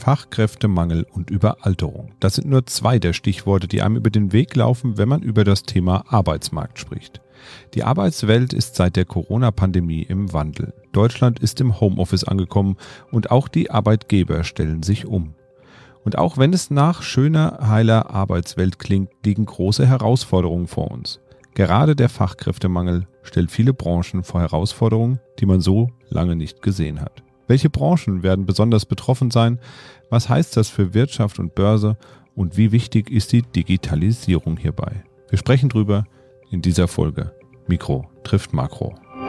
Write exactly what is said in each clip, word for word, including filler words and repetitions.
Fachkräftemangel und Überalterung. Das sind nur zwei der Stichworte, die einem über den Weg laufen, wenn man über das Thema Arbeitsmarkt spricht. Die Arbeitswelt ist seit der Corona-Pandemie im Wandel. Deutschland ist im Homeoffice angekommen und auch die Arbeitgeber stellen sich um. Und auch wenn es nach schöner, heiler Arbeitswelt klingt, liegen große Herausforderungen vor uns. Gerade der Fachkräftemangel stellt viele Branchen vor Herausforderungen, die man so lange nicht gesehen hat. Welche Branchen werden besonders betroffen sein? Was heißt das für Wirtschaft und Börse? Und wie wichtig ist die Digitalisierung hierbei? Wir sprechen drüber in dieser Folge. Mikro trifft Makro.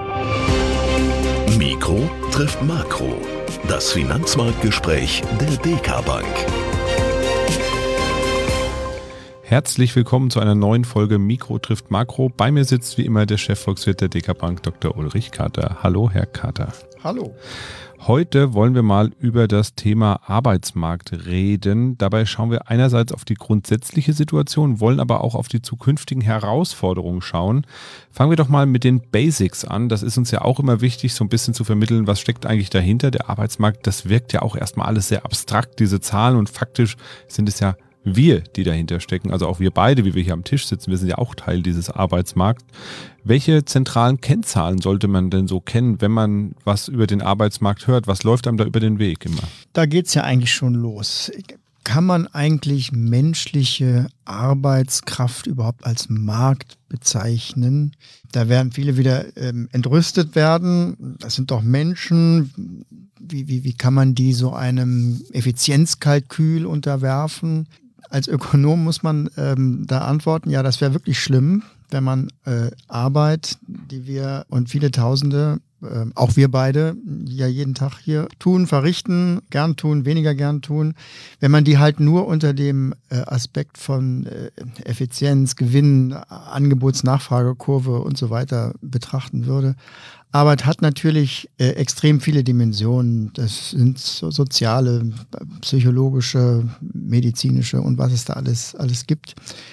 Mikro trifft Makro. Das Finanzmarktgespräch der D K Bank. Herzlich willkommen zu einer neuen Folge Mikro trifft Makro. Bei mir sitzt wie immer der Chefvolkswirt der D K Bank, Doktor Ulrich Kater. Hallo, Herr Kater. Hallo. Heute wollen wir mal über das Thema Arbeitsmarkt reden. Dabei schauen wir einerseits auf die grundsätzliche Situation, wollen aber auch auf die zukünftigen Herausforderungen schauen. Fangen wir doch mal mit den Basics an. Das ist uns ja auch immer wichtig, so ein bisschen zu vermitteln, was steckt eigentlich dahinter. Der Arbeitsmarkt, das wirkt ja auch erstmal alles sehr abstrakt, diese Zahlen, und faktisch sind es ja wir, die dahinter stecken, also auch wir beide, wie wir hier am Tisch sitzen, wir sind ja auch Teil dieses Arbeitsmarkts. Welche zentralen Kennzahlen sollte man denn so kennen, wenn man was über den Arbeitsmarkt hört? Was läuft einem da über den Weg immer? Da geht es ja eigentlich schon los. Kann man eigentlich menschliche Arbeitskraft überhaupt als Markt bezeichnen? Da werden viele wieder ähm, entrüstet werden. Das sind doch Menschen. Wie, wie, wie kann man die so einem Effizienzkalkül unterwerfen? Als Ökonom muss man ähm, da antworten, ja, das wäre wirklich schlimm, wenn man äh, Arbeit, die wir und viele Tausende, äh, auch wir beide, ja jeden Tag hier tun, verrichten, gern tun, weniger gern tun, wenn man die halt nur unter dem äh, Aspekt von äh, Effizienz, Gewinn, Angebots-Nachfragekurve und so weiter betrachten würde. Arbeit hat natürlich äh, extrem viele Dimensionen. Das sind so soziale, psychologische, medizinische und was es da alles, alles gibt.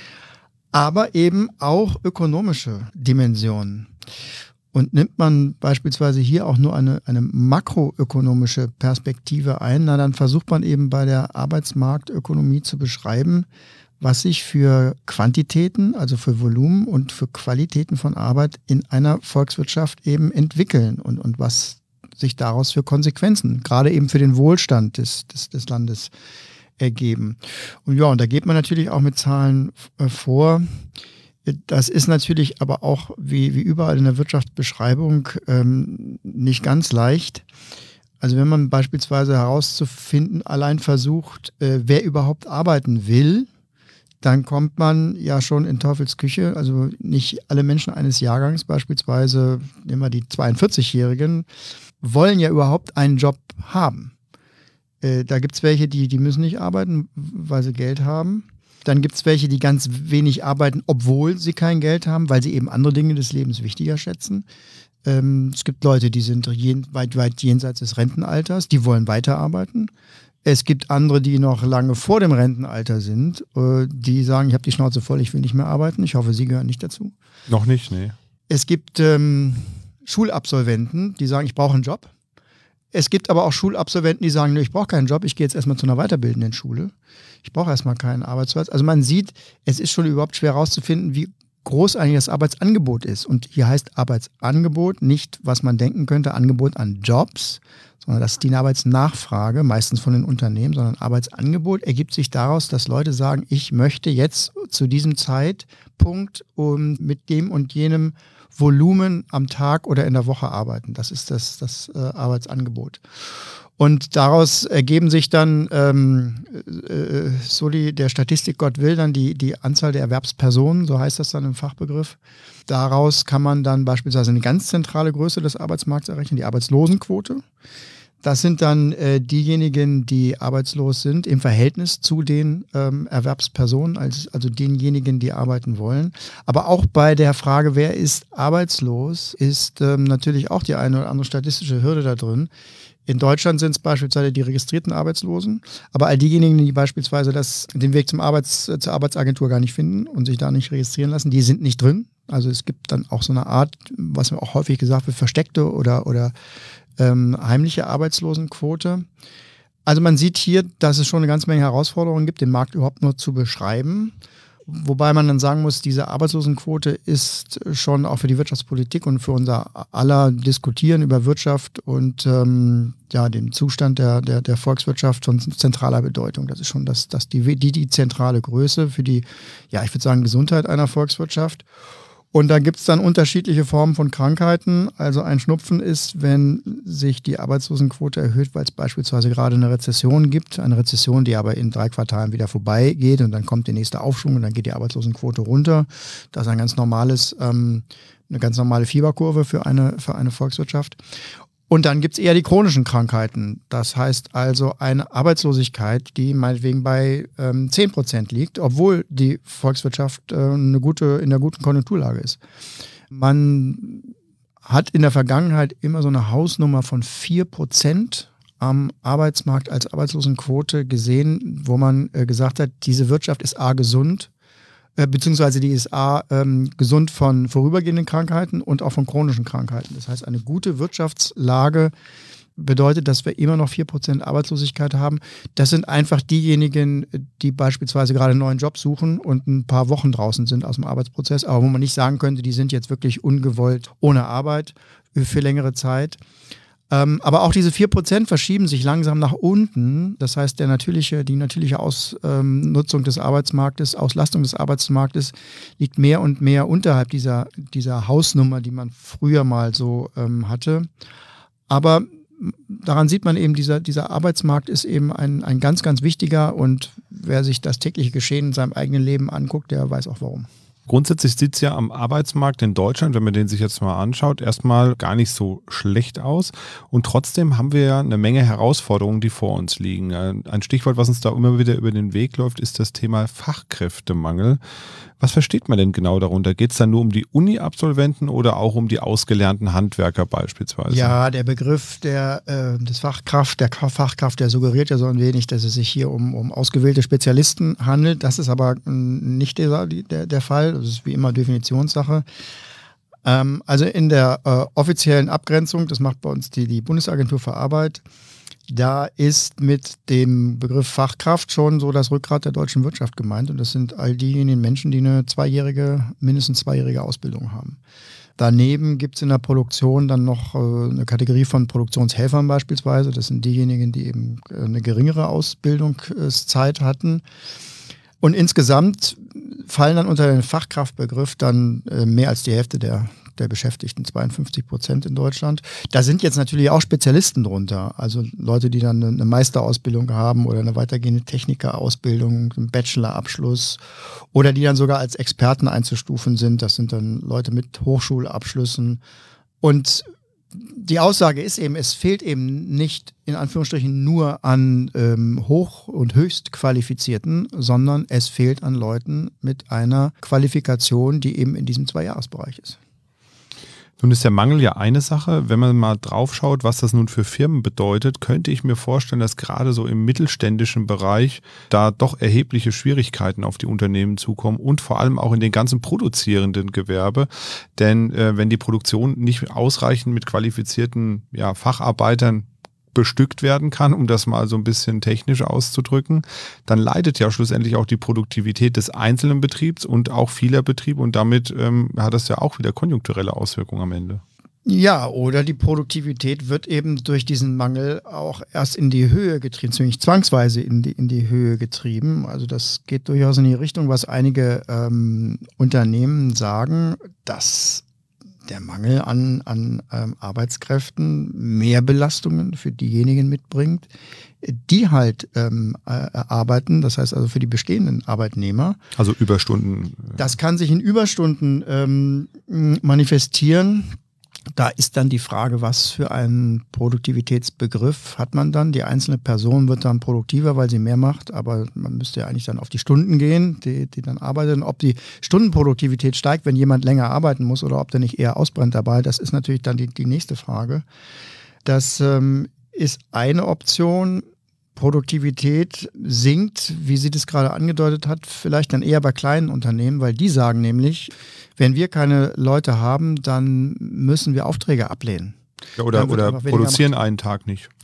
Aber eben auch ökonomische Dimensionen. Und nimmt man beispielsweise hier auch nur eine, eine makroökonomische Perspektive ein, na, dann versucht man eben bei der Arbeitsmarktökonomie zu beschreiben, was sich für Quantitäten, also für Volumen und für Qualitäten von Arbeit in einer Volkswirtschaft eben entwickeln und, und was sich daraus für Konsequenzen, gerade eben für den Wohlstand des, des, des Landes ergeben. Und ja, und da geht man natürlich auch mit Zahlen äh, vor. Das ist natürlich aber auch wie, wie überall in der Wirtschaftsbeschreibung ähm, nicht ganz leicht. Also wenn man beispielsweise herauszufinden allein versucht, äh, wer überhaupt arbeiten will, dann kommt man ja schon in Teufels Küche. Also nicht alle Menschen eines Jahrgangs, beispielsweise nehmen wir die zweiundvierzigjährigen, wollen ja überhaupt einen Job haben. Äh, da gibt es welche, die, die müssen nicht arbeiten, weil sie Geld haben. Dann gibt es welche, die ganz wenig arbeiten, obwohl sie kein Geld haben, weil sie eben andere Dinge des Lebens wichtiger schätzen. Ähm, es gibt Leute, die sind jen, weit, weit jenseits des Rentenalters, die wollen weiterarbeiten. Es gibt andere, die noch lange vor dem Rentenalter sind, äh, die sagen, ich habe die Schnauze voll, ich will nicht mehr arbeiten. Ich hoffe, Sie gehören nicht dazu. Noch nicht, nee. Es gibt ähm, Schulabsolventen, die sagen, ich brauche einen Job. Es gibt aber auch Schulabsolventen, die sagen, ich brauche keinen Job, ich gehe jetzt erstmal zu einer weiterbildenden Schule. Ich brauche erstmal keinen Arbeitsplatz. Also man sieht, es ist schon überhaupt schwer herauszufinden, wie groß eigentlich das Arbeitsangebot ist. Und hier heißt Arbeitsangebot nicht, was man denken könnte, Angebot an Jobs, sondern das ist die Arbeitsnachfrage, meistens von den Unternehmen, sondern Arbeitsangebot ergibt sich daraus, dass Leute sagen, ich möchte jetzt zu diesem Zeitpunkt um, mit dem und jenem Volumen am Tag oder in der Woche arbeiten. Das ist das, das äh, Arbeitsangebot. Und daraus ergeben sich dann, ähm, äh, so die, der Statistikgott will, dann die, die Anzahl der Erwerbspersonen, so heißt das dann im Fachbegriff. Daraus kann man dann beispielsweise eine ganz zentrale Größe des Arbeitsmarkts errechnen, die Arbeitslosenquote. Das sind dann äh, diejenigen, die arbeitslos sind im Verhältnis zu den ähm, Erwerbspersonen, also, also denjenigen, die arbeiten wollen. Aber auch bei der Frage, wer ist arbeitslos, ist ähm, natürlich auch die eine oder andere statistische Hürde da drin. In Deutschland sind es beispielsweise die registrierten Arbeitslosen, aber all diejenigen, die beispielsweise das, den Weg zum Arbeits, zur Arbeitsagentur gar nicht finden und sich da nicht registrieren lassen, die sind nicht drin. Also es gibt dann auch so eine Art, was mir auch häufig gesagt wird, versteckte oder, oder ähm, heimliche Arbeitslosenquote. Also man sieht hier, dass es schon eine ganze Menge Herausforderungen gibt, den Markt überhaupt nur zu beschreiben. Wobei man dann sagen muss, diese Arbeitslosenquote ist schon auch für die Wirtschaftspolitik und für unser aller Diskutieren über Wirtschaft und ähm, ja, den Zustand der, der, der Volkswirtschaft von zentraler Bedeutung. Das ist schon das, das die, die, die zentrale Größe für die, ja, ich würde sagen, Gesundheit einer Volkswirtschaft. Und da gibt es dann unterschiedliche Formen von Krankheiten. Also ein Schnupfen ist, wenn sich die Arbeitslosenquote erhöht, weil es beispielsweise gerade eine Rezession gibt. Eine Rezession, die aber in drei Quartalen wieder vorbeigeht und dann kommt der nächste Aufschwung und dann geht die Arbeitslosenquote runter. Das ist ein ganz normales, ähm, eine ganz normale Fieberkurve für eine, für eine Volkswirtschaft. Und dann gibt es eher die chronischen Krankheiten. Das heißt also eine Arbeitslosigkeit, die meinetwegen bei ähm, zehn Prozent liegt, obwohl die Volkswirtschaft äh, eine gute, in einer guten Konjunkturlage ist. Man hat in der Vergangenheit immer so eine Hausnummer von vier Prozent am Arbeitsmarkt als Arbeitslosenquote gesehen, wo man äh, gesagt hat, diese Wirtschaft ist A gesund, beziehungsweise die ist A, ähm, gesund von vorübergehenden Krankheiten und auch von chronischen Krankheiten. Das heißt, eine gute Wirtschaftslage bedeutet, dass wir immer noch vier Prozent Arbeitslosigkeit haben. Das sind einfach diejenigen, die beispielsweise gerade einen neuen Job suchen und ein paar Wochen draußen sind aus dem Arbeitsprozess, aber wo man nicht sagen könnte, die sind jetzt wirklich ungewollt ohne Arbeit für längere Zeit. Ähm, aber auch diese vier Prozent verschieben sich langsam nach unten. Das heißt, der natürliche, die natürliche Ausnutzung ähm, des Arbeitsmarktes, Auslastung des Arbeitsmarktes liegt mehr und mehr unterhalb dieser, dieser Hausnummer, die man früher mal so ähm, hatte. Aber daran sieht man eben, dieser, dieser Arbeitsmarkt ist eben ein, ein ganz, ganz wichtiger und wer sich das tägliche Geschehen in seinem eigenen Leben anguckt, der weiß auch warum. Grundsätzlich sieht es ja am Arbeitsmarkt in Deutschland, wenn man den sich jetzt mal anschaut, erstmal gar nicht so schlecht aus. Und trotzdem haben wir ja eine Menge Herausforderungen, die vor uns liegen. Ein Stichwort, was uns da immer wieder über den Weg läuft, ist das Thema Fachkräftemangel. Was versteht man denn genau darunter? Geht es dann nur um die Uni-Absolventen oder auch um die ausgelernten Handwerker beispielsweise? Ja, der Begriff der, äh, des Fachkraft, der Fachkraft, der suggeriert ja so ein wenig, dass es sich hier um, um ausgewählte Spezialisten handelt. Das ist aber nicht der, der, der Fall. Das ist wie immer Definitionssache. Ähm, also in der äh, offiziellen Abgrenzung, das macht bei uns die, die Bundesagentur für Arbeit, da ist mit dem Begriff Fachkraft schon so das Rückgrat der deutschen Wirtschaft gemeint. Und das sind all diejenigen Menschen, die eine zweijährige, mindestens zweijährige Ausbildung haben. Daneben gibt es in der Produktion dann noch äh, eine Kategorie von Produktionshelfern beispielsweise. Das sind diejenigen, die eben eine geringere Ausbildungszeit hatten. Und insgesamt fallen dann unter den Fachkraftbegriff dann äh, mehr als die Hälfte der der Beschäftigten, zweiundfünfzig Prozent in Deutschland. Da sind jetzt natürlich auch Spezialisten drunter, also Leute, die dann eine Meisterausbildung haben oder eine weitergehende Technikerausbildung, einen Bachelorabschluss oder die dann sogar als Experten einzustufen sind. Das sind dann Leute mit Hochschulabschlüssen. Und die Aussage ist eben, es fehlt eben nicht in Anführungsstrichen nur an ähm, hoch- und höchst Qualifizierten, sondern es fehlt an Leuten mit einer Qualifikation, die eben in diesem Zweijahresbereich ist. Nun ist der Mangel ja eine Sache. Wenn man mal drauf schaut, was das nun für Firmen bedeutet, könnte ich mir vorstellen, dass gerade so im mittelständischen Bereich da doch erhebliche Schwierigkeiten auf die Unternehmen zukommen und vor allem auch in den ganzen produzierenden Gewerbe. Denn äh, wenn die Produktion nicht ausreichend mit qualifizierten ja, Facharbeitern bestückt werden kann, um das mal so ein bisschen technisch auszudrücken, dann leidet ja schlussendlich auch die Produktivität des einzelnen Betriebs und auch vieler Betriebe und damit ähm, hat das ja auch wieder konjunkturelle Auswirkungen am Ende. Ja, oder die Produktivität wird eben durch diesen Mangel auch erst in die Höhe getrieben, ziemlich zwangsweise in die, in die Höhe getrieben. Also das geht durchaus in die Richtung, was einige ähm, Unternehmen sagen, dass der Mangel an, an ähm, Arbeitskräften mehr Belastungen für diejenigen mitbringt, die halt ähm, äh, arbeiten, das heißt also für die bestehenden Arbeitnehmer. Also Überstunden. Das kann sich in Überstunden ähm, manifestieren. Da ist dann die Frage, was für einen Produktivitätsbegriff hat man dann? Die einzelne Person wird dann produktiver, weil sie mehr macht, aber man müsste ja eigentlich dann auf die Stunden gehen, die, die dann arbeiten. Ob die Stundenproduktivität steigt, wenn jemand länger arbeiten muss oder ob der nicht eher ausbrennt dabei, das ist natürlich dann die, die nächste Frage. Das ähm, ist eine Option. Produktivität sinkt, wie sie das gerade angedeutet hat, vielleicht dann eher bei kleinen Unternehmen, weil die sagen nämlich, wenn wir keine Leute haben, dann müssen wir Aufträge ablehnen. Ja, oder oder produzieren einen Tag nicht.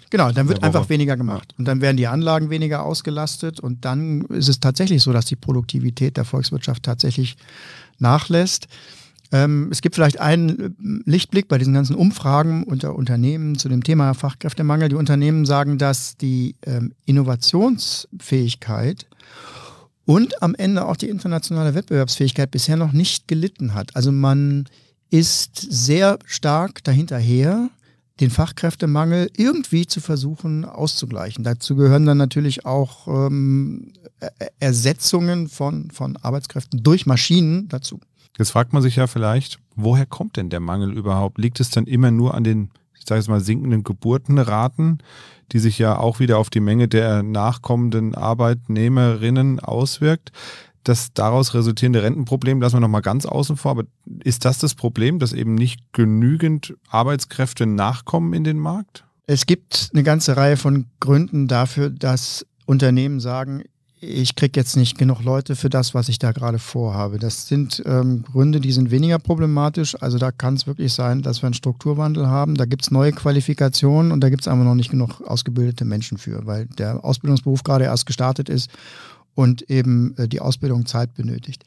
Genau, dann wird einfach weniger gemacht. Und dann werden die Anlagen weniger ausgelastet und dann ist es tatsächlich so, dass die Produktivität der Volkswirtschaft tatsächlich nachlässt. Ähm, es gibt vielleicht einen Lichtblick bei diesen ganzen Umfragen unter Unternehmen zu dem Thema Fachkräftemangel. Die Unternehmen sagen, dass die ähm, Innovationsfähigkeit und am Ende auch die internationale Wettbewerbsfähigkeit bisher noch nicht gelitten hat. Also man ist sehr stark dahinterher, den Fachkräftemangel irgendwie zu versuchen auszugleichen. Dazu gehören dann natürlich auch ähm, Ersetzungen von, von Arbeitskräften durch Maschinen dazu. Jetzt fragt man sich ja vielleicht, woher kommt denn der Mangel überhaupt? Liegt es dann immer nur an den, ich sage jetzt mal, sinkenden Geburtenraten, die sich ja auch wieder auf die Menge der nachkommenden Arbeitnehmerinnen auswirkt? Das daraus resultierende Rentenproblem lassen wir nochmal ganz außen vor. Aber ist das das Problem, dass eben nicht genügend Arbeitskräfte nachkommen in den Markt? Es gibt eine ganze Reihe von Gründen dafür, dass Unternehmen sagen, ich kriege jetzt nicht genug Leute für das, was ich da gerade vorhabe. Das sind ähm, Gründe, die sind weniger problematisch. Also da kann es wirklich sein, dass wir einen Strukturwandel haben. Da gibt es neue Qualifikationen und da gibt es aber noch nicht genug ausgebildete Menschen für, weil der Ausbildungsberuf gerade erst gestartet ist und eben äh, die Ausbildung Zeit benötigt.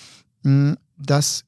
Das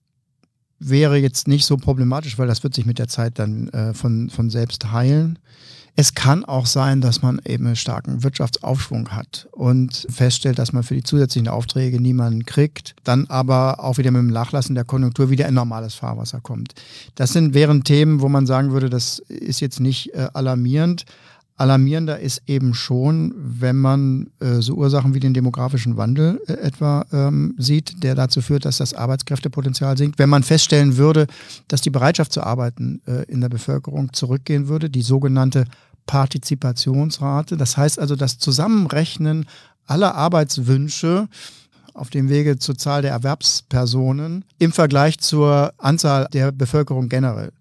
wäre jetzt nicht so problematisch, weil das wird sich mit der Zeit dann äh, von, von selbst heilen. Es kann auch sein, dass man eben einen starken Wirtschaftsaufschwung hat und feststellt, dass man für die zusätzlichen Aufträge niemanden kriegt, dann aber auch wieder mit dem Nachlassen der Konjunktur wieder in normales Fahrwasser kommt. Das sind, wären Themen, wo man sagen würde, das ist jetzt nicht äh, alarmierend. Alarmierender ist eben schon, wenn man äh, so Ursachen wie den demografischen Wandel äh, etwa ähm, sieht, der dazu führt, dass das Arbeitskräftepotenzial sinkt. Wenn man feststellen würde, dass die Bereitschaft zu arbeiten äh, in der Bevölkerung zurückgehen würde, die sogenannte Partizipationsrate. Das heißt also das Zusammenrechnen aller Arbeitswünsche auf dem Wege zur Zahl der Erwerbspersonen im Vergleich zur Anzahl der Bevölkerung generell.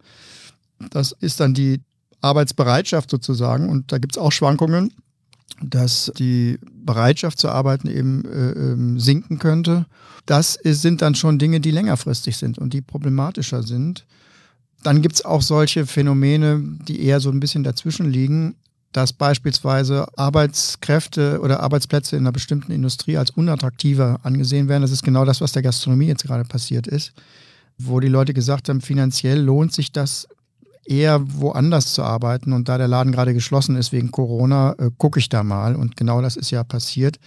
Das ist dann die Arbeitsbereitschaft sozusagen und da gibt es auch Schwankungen, dass die Bereitschaft zu arbeiten eben äh, sinken könnte. Das ist, sind dann schon Dinge, die längerfristig sind und die problematischer sind. Dann gibt es auch solche Phänomene, die eher so ein bisschen dazwischen liegen, dass beispielsweise Arbeitskräfte oder Arbeitsplätze in einer bestimmten Industrie als unattraktiver angesehen werden. Das ist genau das, was der Gastronomie jetzt gerade passiert ist, wo die Leute gesagt haben, finanziell lohnt sich das eher woanders zu arbeiten und da der Laden gerade geschlossen ist wegen Corona, äh, gucke ich da mal und genau das ist ja passiert.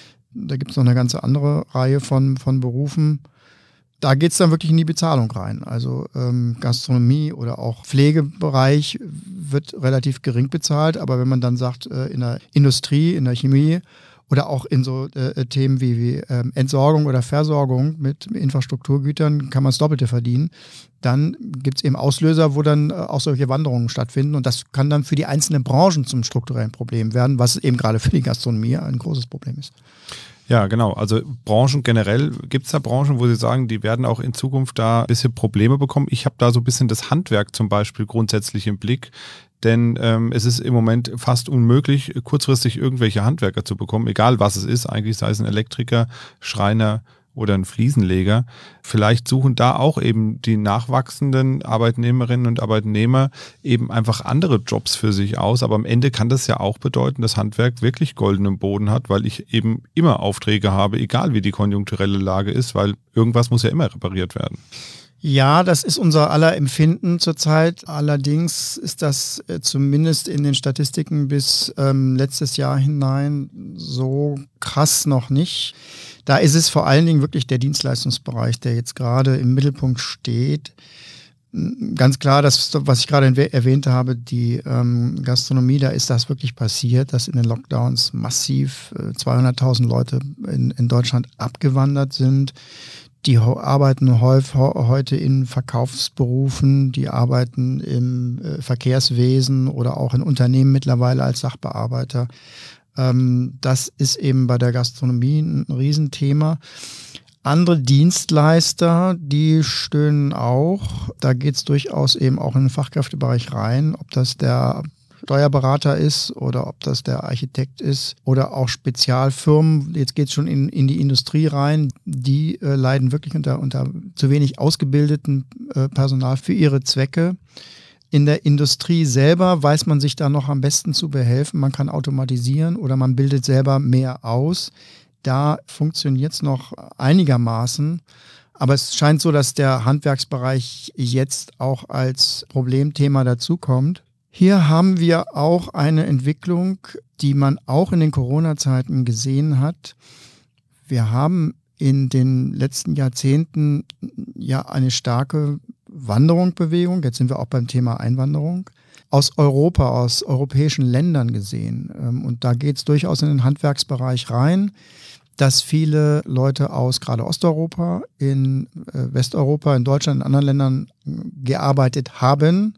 Da gibt es noch eine ganze andere Reihe von, von Berufen. Da geht es dann wirklich in die Bezahlung rein. Also ähm, Gastronomie oder auch Pflegebereich wird relativ gering bezahlt, aber wenn man dann sagt, äh, in der Industrie, in der Chemie oder auch in so äh, Themen wie, wie ähm, Entsorgung oder Versorgung mit Infrastrukturgütern kann man das Doppelte verdienen. Dann gibt es eben Auslöser, wo dann äh, auch solche Wanderungen stattfinden. Und das kann dann für die einzelnen Branchen zum strukturellen Problem werden, was eben gerade für die Gastronomie ein großes Problem ist. Ja, genau. Also Branchen generell, gibt es da Branchen, wo Sie sagen, die werden auch in Zukunft da ein bisschen Probleme bekommen? Ich habe da so ein bisschen das Handwerk zum Beispiel grundsätzlich im Blick. Denn ähm, es ist im Moment fast unmöglich, kurzfristig irgendwelche Handwerker zu bekommen, egal was es ist, eigentlich sei es ein Elektriker, Schreiner oder ein Fliesenleger. Vielleicht suchen da auch eben die nachwachsenden Arbeitnehmerinnen und Arbeitnehmer eben einfach andere Jobs für sich aus. Aber am Ende kann das ja auch bedeuten, dass Handwerk wirklich goldenen Boden hat, weil ich eben immer Aufträge habe, egal wie die konjunkturelle Lage ist, weil irgendwas muss ja immer repariert werden. Ja, das ist unser aller Empfinden zurzeit. Allerdings ist das äh, zumindest in den Statistiken bis ähm, letztes Jahr hinein so krass noch nicht. Da ist es vor allen Dingen wirklich der Dienstleistungsbereich, der jetzt gerade im Mittelpunkt steht. Ganz klar, das, was ich gerade erwähnt habe, die ähm, Gastronomie, da ist das wirklich passiert, dass in den Lockdowns massiv äh, zweihunderttausend Leute in, in Deutschland abgewandert sind. Die arbeiten häufig heute in Verkaufsberufen, die arbeiten im äh, Verkehrswesen oder auch in Unternehmen mittlerweile als Sachbearbeiter. Ähm, das ist eben bei der Gastronomie ein Riesenthema. Andere Dienstleister, die stöhnen auch. Da geht es durchaus eben auch in den Fachkräftebereich rein, ob das der Steuerberater ist oder ob das der Architekt ist oder auch Spezialfirmen. Jetzt geht es schon in, in die Industrie rein. Die äh, leiden wirklich unter, unter zu wenig ausgebildetem äh, Personal für ihre Zwecke. In der Industrie selber weiß man sich da noch am besten zu behelfen. Man kann automatisieren oder man bildet selber mehr aus. Da funktioniert es noch einigermaßen. Aber es scheint so, dass der Handwerksbereich jetzt auch als Problemthema dazukommt. Hier haben wir auch eine Entwicklung, die man auch in den Corona-Zeiten gesehen hat. Wir haben in den letzten Jahrzehnten ja eine starke Wanderungsbewegung, jetzt sind wir auch beim Thema Einwanderung, aus Europa, aus europäischen Ländern gesehen. Und da geht es durchaus in den Handwerksbereich rein, dass viele Leute aus gerade Osteuropa, in Westeuropa, in Deutschland, in anderen Ländern gearbeitet haben,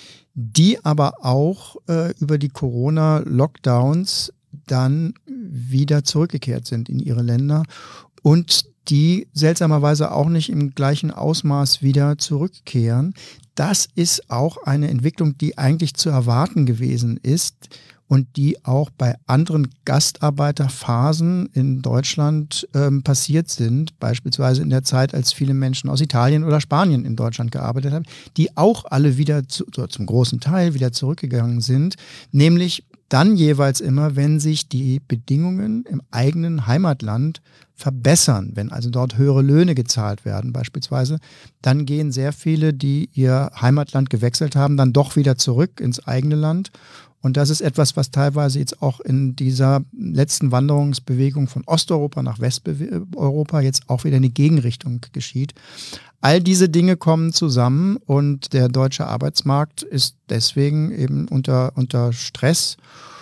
die aber auch äh, über die Corona-Lockdowns dann wieder zurückgekehrt sind in ihre Länder und die seltsamerweise auch nicht im gleichen Ausmaß wieder zurückkehren. Das ist auch eine Entwicklung, die eigentlich zu erwarten gewesen ist und die auch bei anderen Gastarbeiterphasen in Deutschland ähm, passiert sind, beispielsweise in der Zeit, als viele Menschen aus Italien oder Spanien in Deutschland gearbeitet haben, die auch alle wieder zu, zum großen Teil wieder zurückgegangen sind, nämlich dann jeweils immer, wenn sich die Bedingungen im eigenen Heimatland verbessern, wenn also dort höhere Löhne gezahlt werden beispielsweise, dann gehen sehr viele, die ihr Heimatland gewechselt haben, dann doch wieder zurück ins eigene Land. Und das ist etwas, was teilweise jetzt auch in dieser letzten Wanderungsbewegung von Osteuropa nach Westeuropa jetzt auch wieder in die Gegenrichtung geschieht. All diese Dinge kommen zusammen und der deutsche Arbeitsmarkt ist deswegen eben unter, unter Stress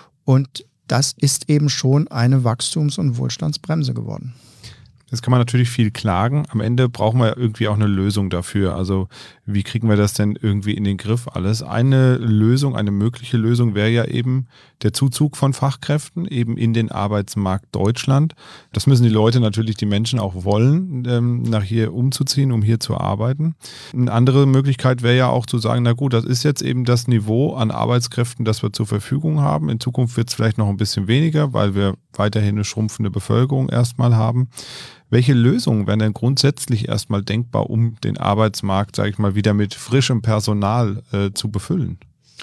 und das ist eben schon eine Wachstums- und Wohlstandsbremse geworden. Jetzt kann man natürlich viel klagen. Am Ende brauchen wir irgendwie auch eine Lösung dafür. Also wie kriegen wir das denn irgendwie in den Griff alles? Eine Lösung, eine mögliche Lösung wäre ja eben der Zuzug von Fachkräften eben in den Arbeitsmarkt Deutschland. Das müssen die Leute natürlich, die Menschen auch wollen, ähm, nach hier umzuziehen, um hier zu arbeiten. Eine andere Möglichkeit wäre ja auch zu sagen, na gut, das ist jetzt eben das Niveau an Arbeitskräften, das wir zur Verfügung haben. In Zukunft wird es vielleicht noch ein bisschen weniger, weil wir weiterhin eine schrumpfende Bevölkerung erstmal haben. Welche Lösungen wären denn grundsätzlich erstmal denkbar, um den Arbeitsmarkt, sage ich mal, wieder mit frischem Personal äh, zu befüllen?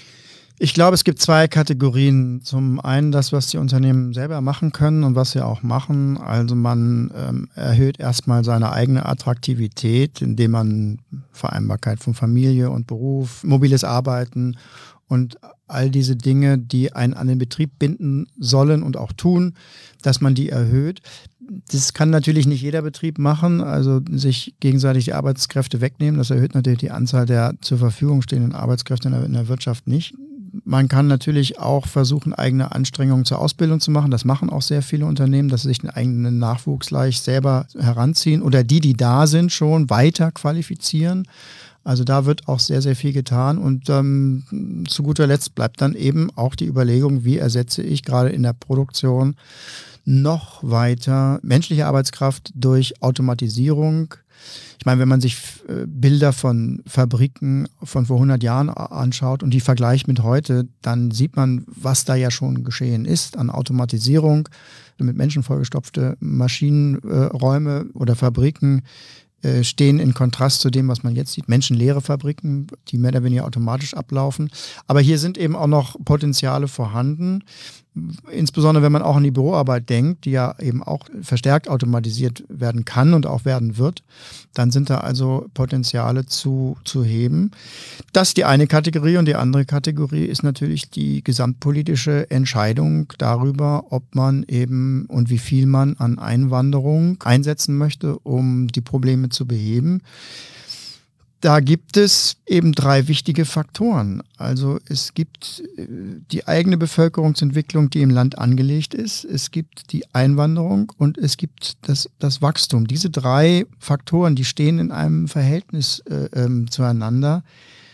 Ich glaube, es gibt zwei Kategorien. Zum einen das, was die Unternehmen selber machen können und was sie auch machen. Also man ähm, erhöht erstmal seine eigene Attraktivität, indem man Vereinbarkeit von Familie und Beruf, mobiles Arbeiten und all diese Dinge, die einen an den Betrieb binden sollen und auch tun, dass man die erhöht. Das kann natürlich nicht jeder Betrieb machen, also sich gegenseitig die Arbeitskräfte wegnehmen. Das erhöht natürlich die Anzahl der zur Verfügung stehenden Arbeitskräfte in der, in der Wirtschaft nicht. Man kann natürlich auch versuchen, eigene Anstrengungen zur Ausbildung zu machen. Das machen auch sehr viele Unternehmen, dass sie sich den eigenen Nachwuchs gleich selber heranziehen oder die, die da sind, schon weiter qualifizieren. Also da wird auch sehr, sehr viel getan und ähm, zu guter Letzt bleibt dann eben auch die Überlegung, wie ersetze ich gerade in der Produktion noch weiter menschliche Arbeitskraft durch Automatisierung. Ich meine, wenn man sich äh, Bilder von Fabriken von vor hundert Jahren anschaut und die vergleicht mit heute, dann sieht man, was da ja schon geschehen ist an Automatisierung, mit Menschen vollgestopfte Maschinenräume äh, oder Fabriken äh, stehen in Kontrast zu dem, was man jetzt sieht. Menschenleere Fabriken, die mehr oder weniger automatisch ablaufen. Aber hier sind eben auch noch Potenziale vorhanden. Insbesondere wenn man auch an die Büroarbeit denkt, die ja eben auch verstärkt automatisiert werden kann und auch werden wird, dann sind da also Potenziale zu, zu heben. Das ist die eine Kategorie und die andere Kategorie ist natürlich die gesamtpolitische Entscheidung darüber, ob man eben und wie viel man an Einwanderung einsetzen möchte, um die Probleme zu beheben. Da gibt es eben drei wichtige Faktoren. Also es gibt die eigene Bevölkerungsentwicklung, die im Land angelegt ist. Es gibt die Einwanderung und es gibt das, das Wachstum. Diese drei Faktoren, die stehen in einem Verhältnis äh, ähm, zueinander.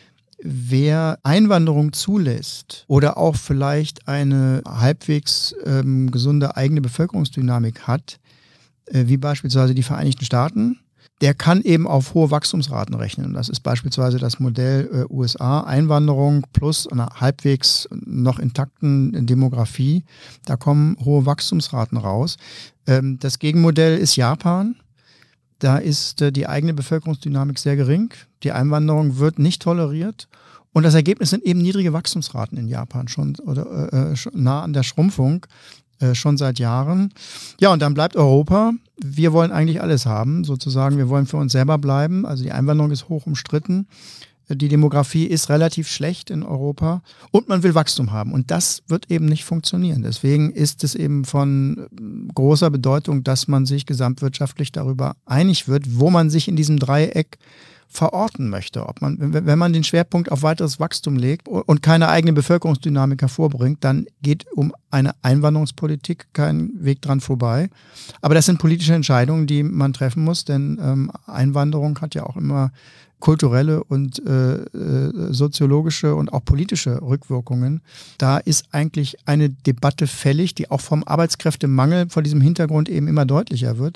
Wer Einwanderung zulässt oder auch vielleicht eine halbwegs ähm, gesunde eigene Bevölkerungsdynamik hat, äh, wie beispielsweise die Vereinigten Staaten, der kann eben auf hohe Wachstumsraten rechnen. Das ist beispielsweise das Modell äh, U S A, Einwanderung plus einer halbwegs noch intakten Demografie. Da kommen hohe Wachstumsraten raus. Ähm, das Gegenmodell ist Japan. Da ist äh, die eigene Bevölkerungsdynamik sehr gering. Die Einwanderung wird nicht toleriert Und das Ergebnis sind eben niedrige Wachstumsraten in Japan, schon oder äh, schon nah an der Schrumpfung, äh, schon seit Jahren. Ja, und dann bleibt Europa. Wir wollen eigentlich alles haben, sozusagen. Wir wollen für uns selber bleiben. Also die Einwanderung ist hoch umstritten. Die Demografie ist relativ schlecht in Europa und man will Wachstum haben. Und das wird eben nicht funktionieren. Deswegen ist es eben von großer Bedeutung, dass man sich gesamtwirtschaftlich darüber einig wird, wo man sich in diesem Dreieck verorten möchte. Ob man, wenn man den Schwerpunkt auf weiteres Wachstum legt und keine eigene Bevölkerungsdynamik hervorbringt, dann geht um eine Einwanderungspolitik kein Weg dran vorbei. Aber das sind politische Entscheidungen, die man treffen muss, denn ähm, Einwanderung hat ja auch immer kulturelle und äh, äh, soziologische und auch politische Rückwirkungen. Da ist eigentlich eine Debatte fällig, die auch vom Arbeitskräftemangel vor diesem Hintergrund eben immer deutlicher wird,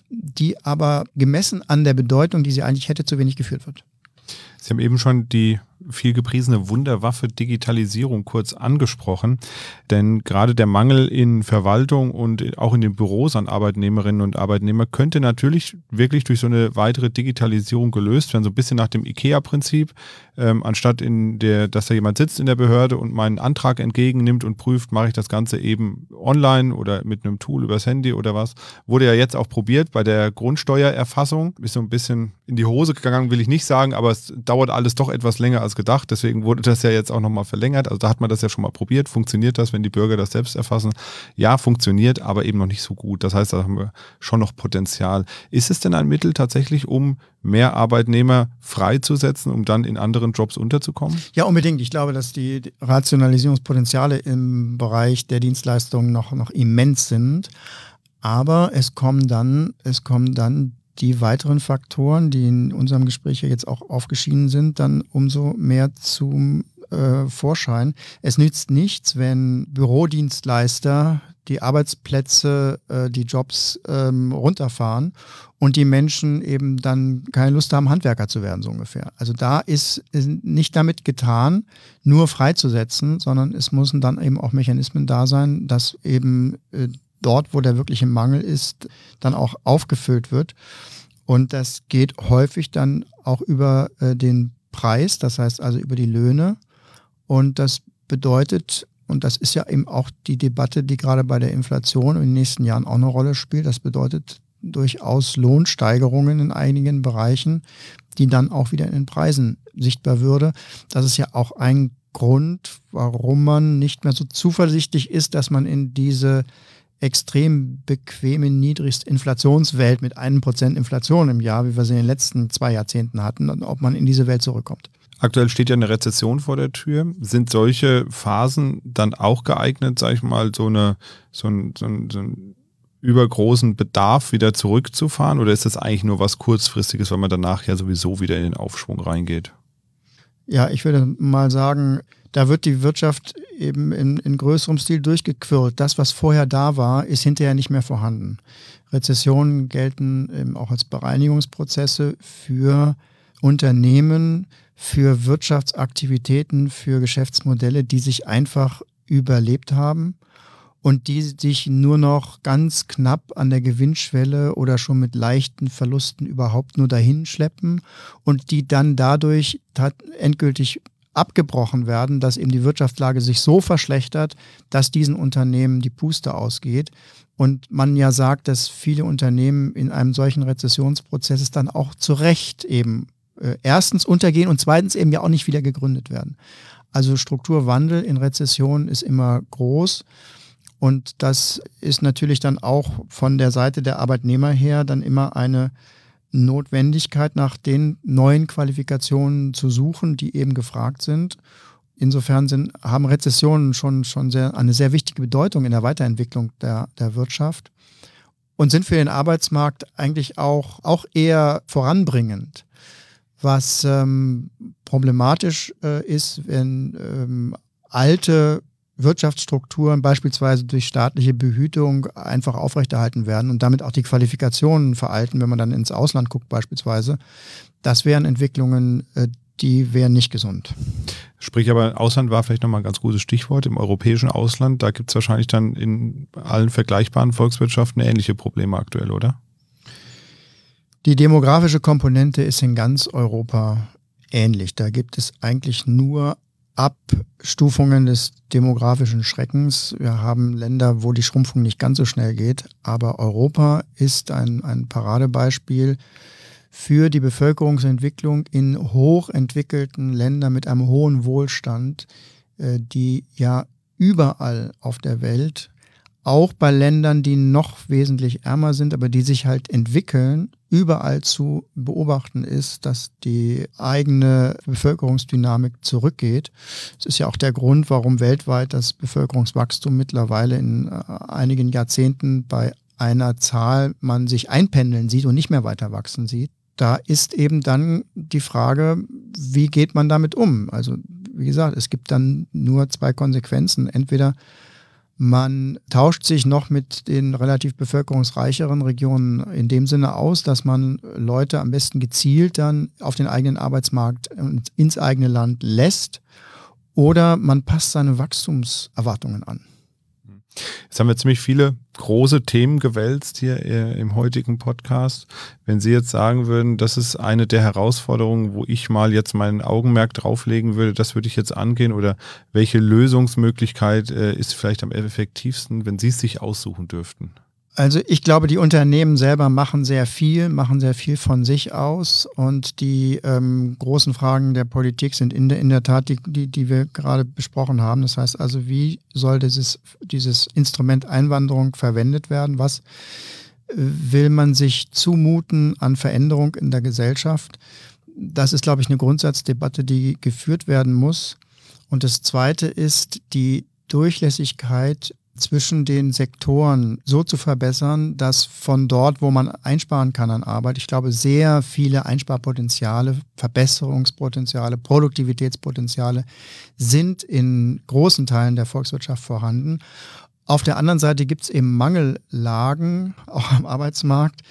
die aber gemessen an der Bedeutung, die sie eigentlich hätte, zu wenig geführt wird. Sie haben eben schon die viel gepriesene Wunderwaffe Digitalisierung kurz angesprochen, denn gerade der Mangel in Verwaltung und auch in den Büros an Arbeitnehmerinnen und Arbeitnehmer könnte natürlich wirklich durch so eine weitere Digitalisierung gelöst werden, so ein bisschen nach dem IKEA-Prinzip, ähm, anstatt in der, dass da jemand sitzt in der Behörde und meinen Antrag entgegennimmt und prüft, mache ich das Ganze eben online oder mit einem Tool übers Handy oder was, wurde ja jetzt auch probiert bei der Grundsteuererfassung, ist so ein bisschen in die Hose gegangen, will ich nicht sagen, aber es dauert alles doch etwas länger als gedacht, deswegen wurde das ja jetzt auch nochmal verlängert, also da hat man das ja schon mal probiert, funktioniert das, wenn die Bürger das selbst erfassen? Ja, funktioniert, aber eben noch nicht so gut, das heißt, da haben wir schon noch Potenzial. Ist es denn ein Mittel tatsächlich, um mehr Arbeitnehmer freizusetzen, um dann in anderen Jobs unterzukommen? Ja, unbedingt. Ich glaube, dass die Rationalisierungspotenziale im Bereich der Dienstleistungen noch, noch immens sind, aber es kommen dann, es kommen dann die weiteren Faktoren, die in unserem Gespräch ja jetzt auch aufgeschieden sind, dann umso mehr zum äh, Vorschein. Es nützt nichts, wenn Bürodienstleister die Arbeitsplätze, äh, die Jobs ähm, runterfahren und die Menschen eben dann keine Lust haben, Handwerker zu werden, so ungefähr. Also da ist, ist nicht damit getan, nur freizusetzen, sondern es müssen dann eben auch Mechanismen da sein, dass eben äh, dort, wo der wirkliche Mangel ist, dann auch aufgefüllt wird. Und das geht häufig dann auch über äh, den Preis, das heißt also über die Löhne. Und das bedeutet, und das ist ja eben auch die Debatte, die gerade bei der Inflation in den nächsten Jahren auch eine Rolle spielt, das bedeutet durchaus Lohnsteigerungen in einigen Bereichen, die dann auch wieder in den Preisen sichtbar würde. Das ist ja auch ein Grund, warum man nicht mehr so zuversichtlich ist, dass man in diese extrem bequeme Niedrigstinflationswelt mit einem Prozent Inflation im Jahr, wie wir sie in den letzten zwei Jahrzehnten hatten, und ob man in diese Welt zurückkommt. Aktuell steht ja eine Rezession vor der Tür. Sind solche Phasen dann auch geeignet, sag ich mal, so, eine, so, ein, so, ein, so einen übergroßen Bedarf wieder zurückzufahren? Oder ist das eigentlich nur was Kurzfristiges, weil man danach ja sowieso wieder in den Aufschwung reingeht? Ja, ich würde mal sagen, da wird die Wirtschaft eben in, in größerem Stil durchgequirlt. Das, was vorher da war, ist hinterher nicht mehr vorhanden. Rezessionen gelten eben auch als Bereinigungsprozesse für Unternehmen, für Wirtschaftsaktivitäten, für Geschäftsmodelle, die sich einfach überlebt haben und die sich nur noch ganz knapp an der Gewinnschwelle oder schon mit leichten Verlusten überhaupt nur dahin schleppen und die dann dadurch endgültig abgebrochen werden, dass eben die Wirtschaftslage sich so verschlechtert, dass diesen Unternehmen die Puste ausgeht. Und man ja sagt, dass viele Unternehmen in einem solchen Rezessionsprozess dann auch zu Recht eben äh, erstens untergehen und zweitens eben ja auch nicht wieder gegründet werden. Also Strukturwandel in Rezession ist immer groß. Und das ist natürlich dann auch von der Seite der Arbeitnehmer her dann immer eine Notwendigkeit, nach den neuen Qualifikationen zu suchen, die eben gefragt sind. Insofern sind, haben Rezessionen schon, schon sehr, eine sehr wichtige Bedeutung in der Weiterentwicklung der, der Wirtschaft und sind für den Arbeitsmarkt eigentlich auch, auch eher voranbringend. Was ähm, problematisch äh, ist, wenn ähm, alte Wirtschaftsstrukturen beispielsweise durch staatliche Behütung einfach aufrechterhalten werden und damit auch die Qualifikationen veralten, wenn man dann ins Ausland guckt beispielsweise. Das wären Entwicklungen, die wären nicht gesund. Sprich aber, Ausland war vielleicht nochmal ein ganz gutes Stichwort. Im europäischen Ausland, da gibt es wahrscheinlich dann in allen vergleichbaren Volkswirtschaften ähnliche Probleme aktuell, oder? Die demografische Komponente ist in ganz Europa ähnlich. Da gibt es eigentlich nur Abstufungen des demografischen Schreckens. Wir haben Länder, wo die Schrumpfung nicht ganz so schnell geht, aber Europa ist ein, ein Paradebeispiel für die Bevölkerungsentwicklung in hochentwickelten Ländern mit einem hohen Wohlstand, die ja überall auf der Welt, auch bei Ländern, die noch wesentlich ärmer sind, aber die sich halt entwickeln, überall zu beobachten ist, dass die eigene Bevölkerungsdynamik zurückgeht. Das ist ja auch der Grund, warum weltweit das Bevölkerungswachstum mittlerweile in einigen Jahrzehnten bei einer Zahl man sich einpendeln sieht und nicht mehr weiter wachsen sieht. Da ist eben dann die Frage, wie geht man damit um? Also wie gesagt, es gibt dann nur zwei Konsequenzen. Entweder man tauscht sich noch mit den relativ bevölkerungsreicheren Regionen in dem Sinne aus, dass man Leute am besten gezielt dann auf den eigenen Arbeitsmarkt und ins eigene Land lässt, oder man passt seine Wachstumserwartungen an. Jetzt haben wir ziemlich viele große Themen gewälzt hier im heutigen Podcast. Wenn Sie jetzt sagen würden, das ist eine der Herausforderungen, wo ich mal jetzt mein Augenmerk drauflegen würde, das würde ich jetzt angehen, oder welche Lösungsmöglichkeit ist vielleicht am effektivsten, wenn Sie es sich aussuchen dürften? Also ich glaube, die Unternehmen selber machen sehr viel, machen sehr viel von sich aus, und die ähm, großen Fragen der Politik sind in der, in der Tat die, die, die wir gerade besprochen haben. Das heißt also, wie soll dieses, dieses Instrument Einwanderung verwendet werden? Was äh, will man sich zumuten an Veränderung in der Gesellschaft? Das ist, glaube ich, eine Grundsatzdebatte, die geführt werden muss. Und das Zweite ist die Durchlässigkeit zwischen den Sektoren so zu verbessern, dass von dort, wo man einsparen kann an Arbeit, ich glaube, sehr viele Einsparpotenziale, Verbesserungspotenziale, Produktivitätspotenziale sind in großen Teilen der Volkswirtschaft vorhanden. Auf der anderen Seite gibt es eben Mangellagen, auch am Arbeitsmarkt,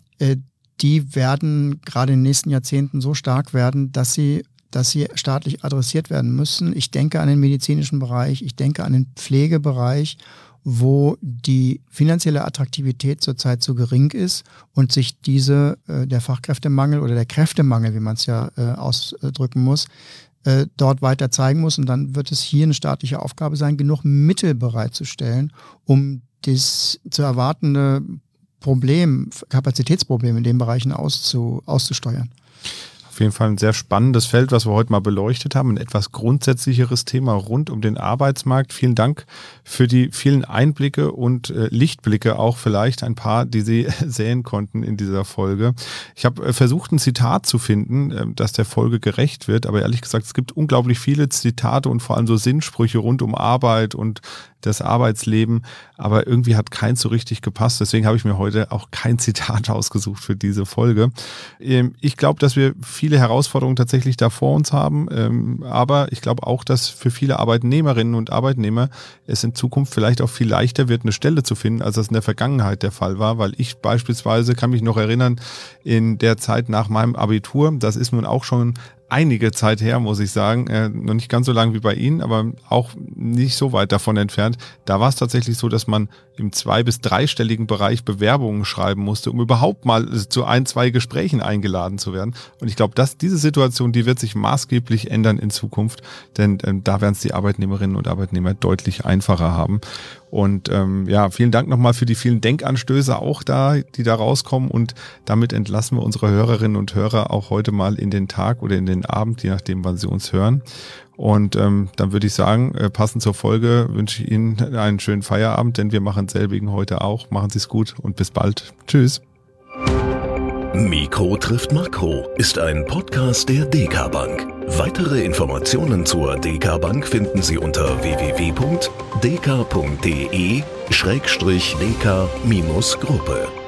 die werden gerade in den nächsten Jahrzehnten so stark werden, dass sie dass sie staatlich adressiert werden müssen. Ich denke an den medizinischen Bereich, ich denke an den Pflegebereich, wo die finanzielle Attraktivität zurzeit zu gering ist und sich diese, äh, der Fachkräftemangel oder der Kräftemangel, wie man es ja äh, ausdrücken muss, äh, dort weiter zeigen muss. Und dann wird es hier eine staatliche Aufgabe sein, genug Mittel bereitzustellen, um das zu erwartende Problem, Kapazitätsproblem in den Bereichen auszu, auszusteuern. Auf jeden Fall ein sehr spannendes Feld, was wir heute mal beleuchtet haben. Ein etwas grundsätzlicheres Thema rund um den Arbeitsmarkt. Vielen Dank für die vielen Einblicke und äh, Lichtblicke, auch vielleicht ein paar, die Sie sehen konnten in dieser Folge. Ich habe äh, versucht, ein Zitat zu finden, äh, das der Folge gerecht wird. Aber ehrlich gesagt, es gibt unglaublich viele Zitate und vor allem so Sinnsprüche rund um Arbeit und das Arbeitsleben, aber irgendwie hat keins so richtig gepasst. Deswegen habe ich mir heute auch kein Zitat ausgesucht für diese Folge. Ich glaube, dass wir viele Herausforderungen tatsächlich da vor uns haben, aber ich glaube auch, dass für viele Arbeitnehmerinnen und Arbeitnehmer es in Zukunft vielleicht auch viel leichter wird, eine Stelle zu finden, als das in der Vergangenheit der Fall war, weil ich beispielsweise kann mich noch erinnern, in der Zeit nach meinem Abitur, das ist nun auch schon einige Zeit her, muss ich sagen, äh, noch nicht ganz so lang wie bei Ihnen, aber auch nicht so weit davon entfernt. Da war es tatsächlich so, dass man im zwei- bis dreistelligen Bereich Bewerbungen schreiben musste, um überhaupt mal zu ein, zwei Gesprächen eingeladen zu werden. Und ich glaube, dass diese Situation, die wird sich maßgeblich ändern in Zukunft, denn ähm, da werden es die Arbeitnehmerinnen und Arbeitnehmer deutlich einfacher haben. Und ähm, ja, vielen Dank nochmal für die vielen Denkanstöße auch da, die da rauskommen, und damit entlassen wir unsere Hörerinnen und Hörer auch heute mal in den Tag oder in den Abend, je nachdem, wann sie uns hören. Und ähm, dann würde ich sagen, äh, passend zur Folge wünsche ich Ihnen einen schönen Feierabend, denn wir machen selbigen heute auch. Machen Sie es gut und bis bald. Tschüss. Mikro trifft Makro ist ein Podcast der D K Bank. Weitere Informationen zur D K Bank finden Sie unter w w w punkt d k punkt d e schrägstrich d k Gruppe.